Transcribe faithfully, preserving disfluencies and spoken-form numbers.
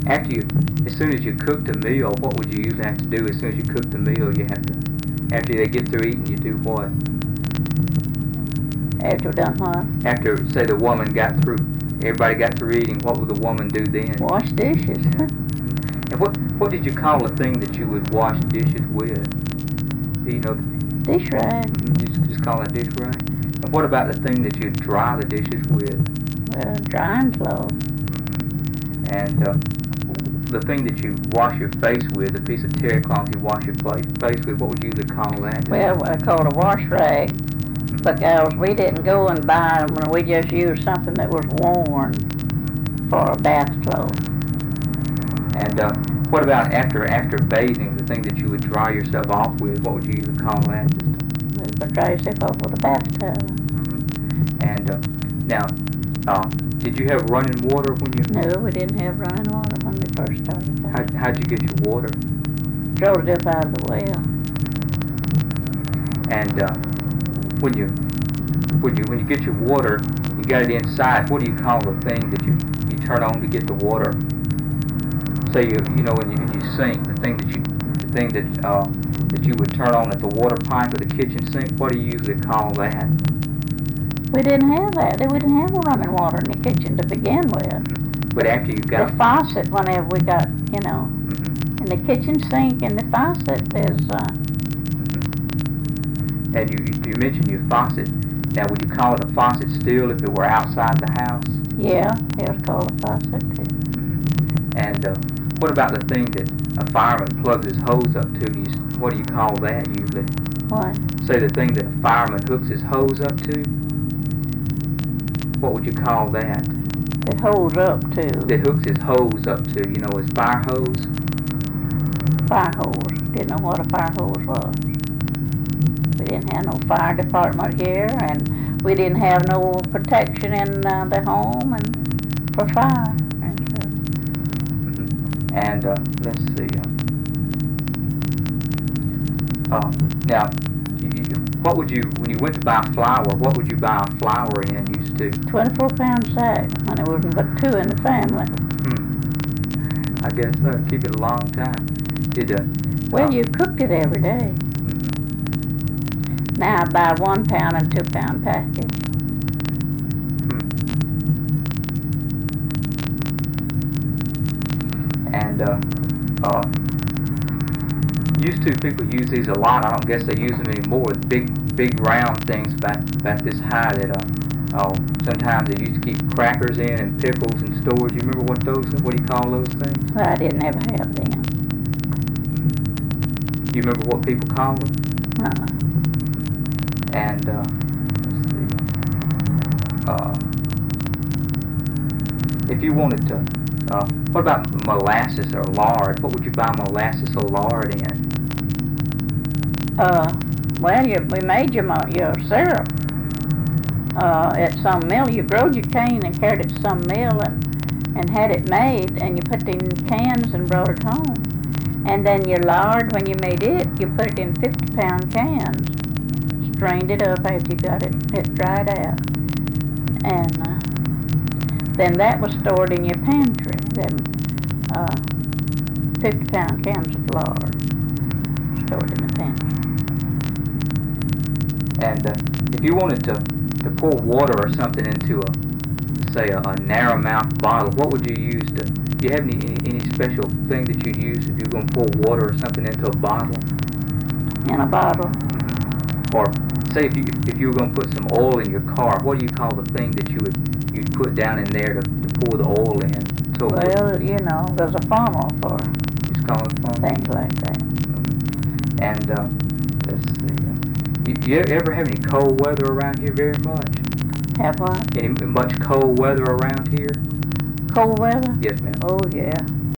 After you, as soon as you cooked a meal, what would you usually have to do? As soon as you cooked the meal, you have to, after they get through eating, you do what? After done what? After, say, the woman got through, everybody got through eating, what would the woman do then? Wash dishes. And what what did you call the thing that you would wash dishes with? Do you know? Dish rag. You just, just call it dish rag? And what about the thing that you dry the dishes with? Well, drying clothes. And uh, the thing that you wash your face with, the piece of terry cloth you wash your face with, what would you usually call that? Well, I call it a wash rag, because we didn't go and buy them, and we just used something that was worn for bath clothes. And uh, what about after after bathing, the thing that you would dry yourself off with, what would you usually call that? We would dry yourself off with a bath towel. Mm-hmm. And uh, now, uh, did you have running water when you... No, we didn't have running water when we first started. How, how'd you get your water? Drove it up out of the well. And uh, when you when you when you get your water, you got it inside. What do you call the thing that you, you turn on to get the water? Say you you know when you, you sink, the thing that you the thing that uh, that you would turn on at the water pipe or the kitchen sink. What do you usually call that? We didn't have that. We didn't have running water in the kitchen to begin with. But after you got the faucet, whenever we got, you know, mm-hmm. in the kitchen sink and the faucet is. Uh, mm-hmm. And you you mentioned your faucet. Now, would you call it a faucet still if it were outside the house? Yeah, it was called a faucet too. Mm-hmm. And uh, what about the thing that a fireman plugs his hose up to? Do you, what do you call that usually? What? Say the thing that a fireman hooks his hose up to. What would you call that? It holds up to. That hooks his hose up to, you know, his fire hose? Fire hose. Didn't know what a fire hose was. We didn't have no fire department here, and we didn't have no protection in uh, the home and for fire. And, so. Mm-hmm. and uh, let's see. Uh, uh, now, what would you, when you went to buy flour, what would you buy flour in used to? twenty-four pound sack, and there wasn't but two in the family. Hmm. I guess so. Keep it a long time. Did uh, Well, uh, you cooked it every day. Mm-hmm. Now I buy one pound and two pound package. Hmm. And uh, uh, used to people use these a lot. I don't guess they use them anymore. Big, big round things about about this high that uh, oh, sometimes they used to keep crackers in and pickles in stores. You remember what those? What do you call those things? Well, I didn't ever have them. Do you remember what people call them? Uh-uh. And uh, let's see. Uh, if you wanted to, uh, what about molasses or lard? What would you buy molasses or lard in? Uh, well, you, we made your your syrup uh, at some mill. You growed your cane and carried it to some mill and and had it made, and you put it in cans and brought it home. And then your lard, when you made it, you put it in fifty pound cans, strained it up after you got it, it dried out, and uh, then that was stored in your pantry. Then uh, fifty pound cans of lard stored in the pantry. And uh, if you wanted to, to pour water or something into a, say, a, a narrow-mouth bottle, what would you use to, do you have any, any, any special thing that you'd use if you were going to pour water or something into a bottle? In a bottle. Mm-hmm. Or say if you if you were going to put some oil in your car, what do you call the thing that you would you'd put down in there to, to pour the oil in? So well, you know, there's a funnel for just call it funnel. Things like that. Mm-hmm. And uh, let's see. You, you ever have any cold weather around here very much? Have what? Any much cold weather around here? Cold weather? Yes, ma'am. Oh, yeah.